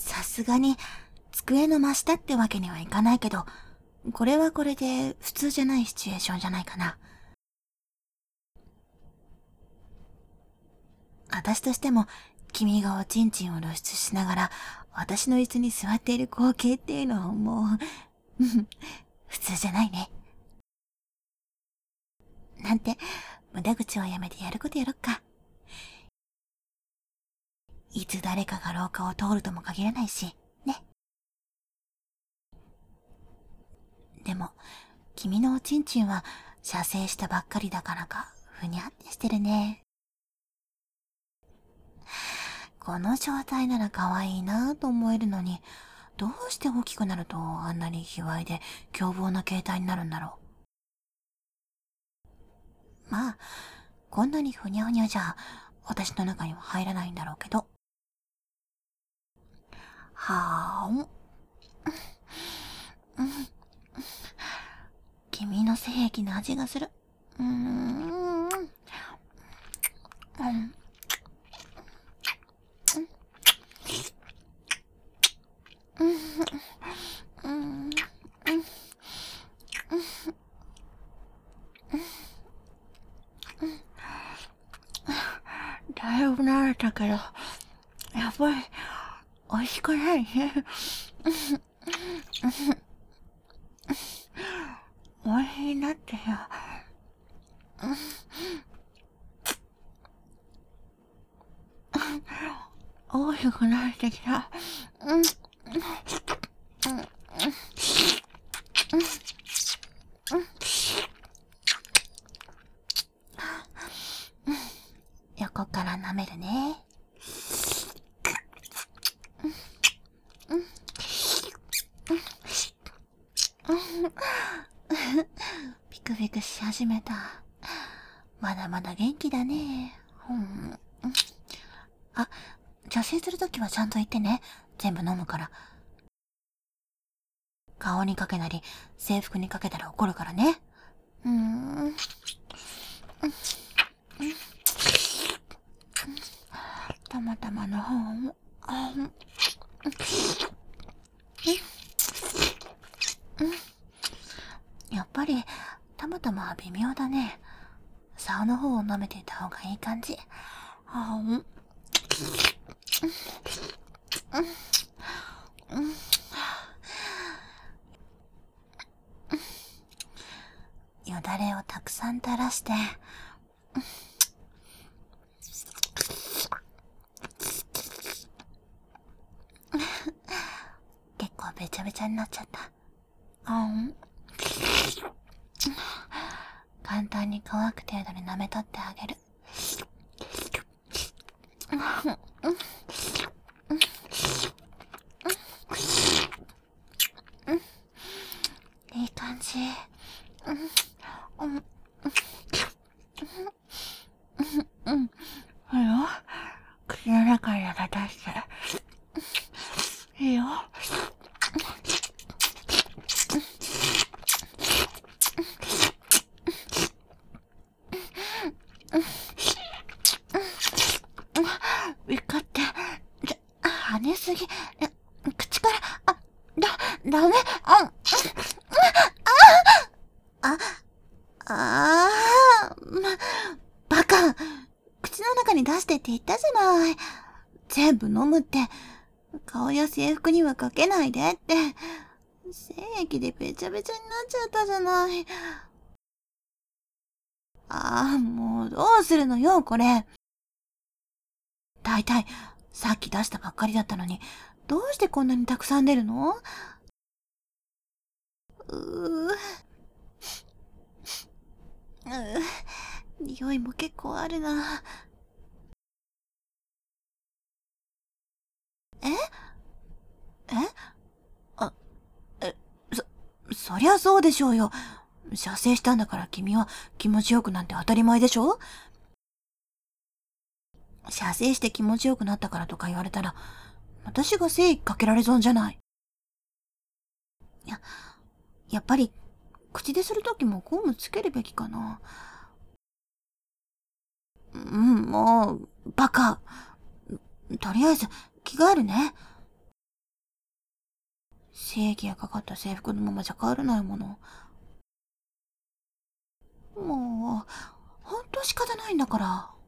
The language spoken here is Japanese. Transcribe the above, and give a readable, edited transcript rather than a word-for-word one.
さすがに机の真下ってわけにはいかないけど、これはこれで普通じゃないシチュエーションじゃないかな。私としても、君がおちんちんを露出しながら、私の椅子に座っている光景っていうのはもう、普通じゃないね。なんて、無駄口をやめてやることやろっか。いつ誰かが廊下を通るとも限らないし、ね。でも、君のおちんちんは射精したばっかりだからか、ふにゃってしてるね。この状態なら可愛いなぁと思えるのに、どうして大きくなるとあんなに卑猥で凶暴な形態になるんだろう。まあ、こんなにふにゃふにゃじゃ、私の中には入らないんだろうけど。はーん。君の精液の味がする。うーん。だいぶ慣れたけど、やっぱり美味しくないね。美味しいなってよ。大きくなってきた。横から舐めるね。ピクピクし始めた。まだまだ元気だね。あ、射精するときはちゃんと言ってね。全部飲むから。顔にかけなり、制服にかけたら怒るからね。たまたまの方も、やっぱり、たまたまは微妙だね。竿の方を舐めていた方がいい感じ。よだれをたくさん垂らして、結構べちゃべちゃになっちゃった。簡単に乾く程度に舐めとってあげる。いい感じ。いいよ。口の中に入れ出して。いいよ。ウィカって、跳ねすぎ。口から、ダメ。バカ。口の中に出してって言ったじゃない。全部飲むって。顔や制服にはかけないでって。精液でべちゃべちゃになっちゃったじゃない。もうどうするのよ、これ。だいたい、さっき出したばっかりだったのに、どうしてこんなにたくさん出るの？匂いも結構あるな。ええあ、え、そりゃそうでしょうよ。射精したんだから君は気持ちよくなんて当たり前でしょ？射精して気持ちよくなったからとか言われたら、私が精液かけられ損じゃない。やっぱり、口でするときもゴムつけるべきかな。もう、バカ。とりあえず、着替えるね。 精液がかかった制服のままじゃ帰れないもの。もう、ほんと仕方ないんだから。